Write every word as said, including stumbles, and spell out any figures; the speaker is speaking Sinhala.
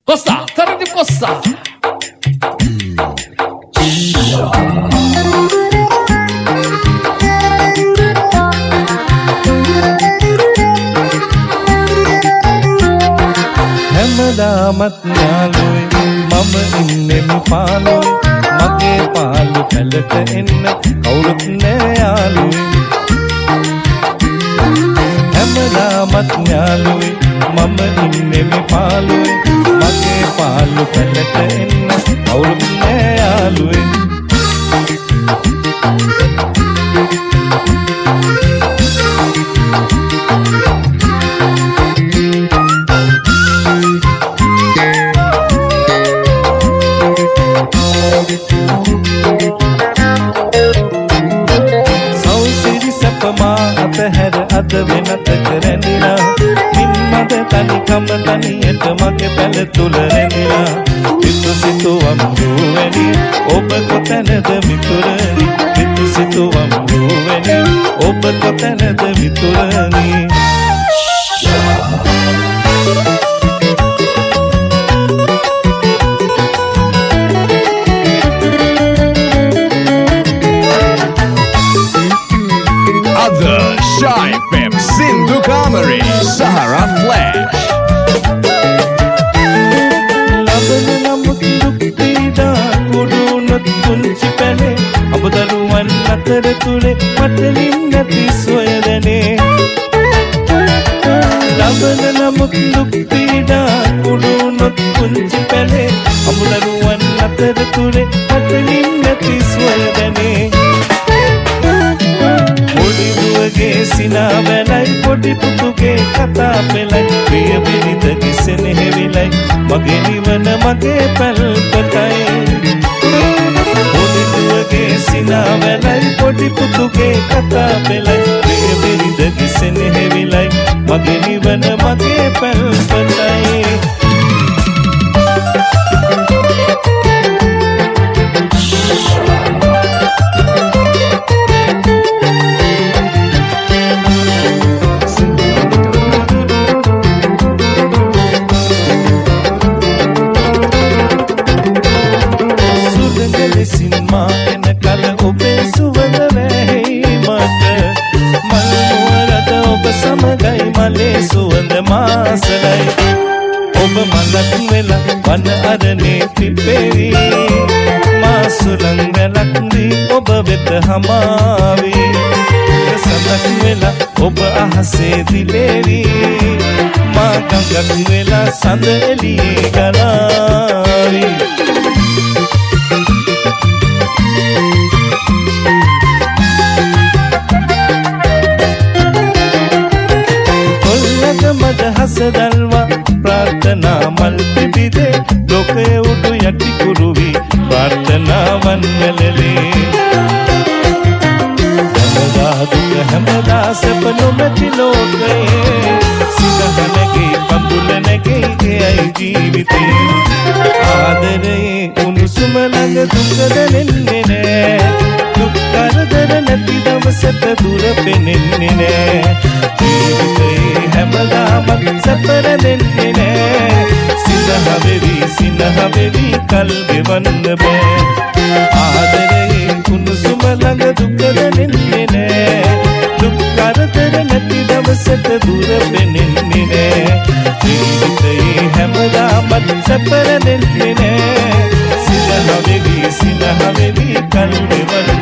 Costa, cara de Costa. හැමදාමත් යාළුවේ මම ඉන්නේ පාළුවේ මගේ පාළු පැලට එන්න කවුරුත් නෑ යාළුවේ හැමදාමත් යාළුවේ මම ඉන්නේ පාළුවේ මගේ පාළු පැලට එන්න කවුරුත් නෑ යාළුවේ අද වෙනත කරනිලා නිම්මද තනිකම තනියට මගේ පැල තුල රැඳිලා පිටු සිතුවම් දුවැනි ඔබ කොතැනද මිතුරනි පිටු සිතුවම් දුවැනි ඔබ කොතැනද මිතුරනි Shy F M Sindhu Kamari Sahara Flash Labana namut dukkida kudunat kunchi pele abdaruwan atar tule matalin nati soyadane Labana namut dukkida kudunat kunchi pele abdaruwan atar tule matalin nati soyadane ගේ සිනා වැලයි පොඩි පුතුගේ කතා පෙළයි ප්‍රිය බිරිඳගේ සෙනෙහෙවිලයි මගේ නිවන මගේ පැල්පතයි පොඩි දුවගේ සිනා වැලයි පොඩි පුතුගේ කතා පෙළයි ප්‍රිය බිරිඳගේ සෙනෙහෙවිලයි මගේ නිවන මගේ පැල්පතයි සුවඳ මාසලයි ඔබ මලක් වෙලා වන අරණේ පිපෙවි මා සුළං වැලක් දී ඔබ වෙත හමාවි සඳක් වෙලා ඔබ අහසේ දිලේවි මා ගඟක් වෙලා සඳ එළියේ ගලාවි මද හසදල්වා ප්‍රාර්ථනා මල් පිබිදේ ලෝකයේ උඩු යටි කුරුවි ප්‍රාර්ථනාවන් වැළලේ හැමදා දුක හැමදා සැප නොමැති ලෝකයේ සිනහනගේ පඳුල නැගේ එයයි ජීවිතේ ආදරයේ උණුසුම ළඟ දුක දැනෙන්නේ නෑ දුක් කරදර නැති දවසට දුර පෙනෙන්නේ නෑ ජීවිතේ හැමදාම සැපර දෙන්නේ නෑ සිනහ වෙවි සිනහ වෙවි කල් ගෙවන්න බෑ ආදරයේ කුණුසුම ළඟ දුක දැනෙන්නේ නෑ දුක් කරදර නැති දවසට දුර පෙනෙන්නේ නෑ ජීවිතේ හැමදාම සැපර දෙන්නේ නෑ සිනහ වෙවි සිනහ වෙවි කල් ගෙවන්න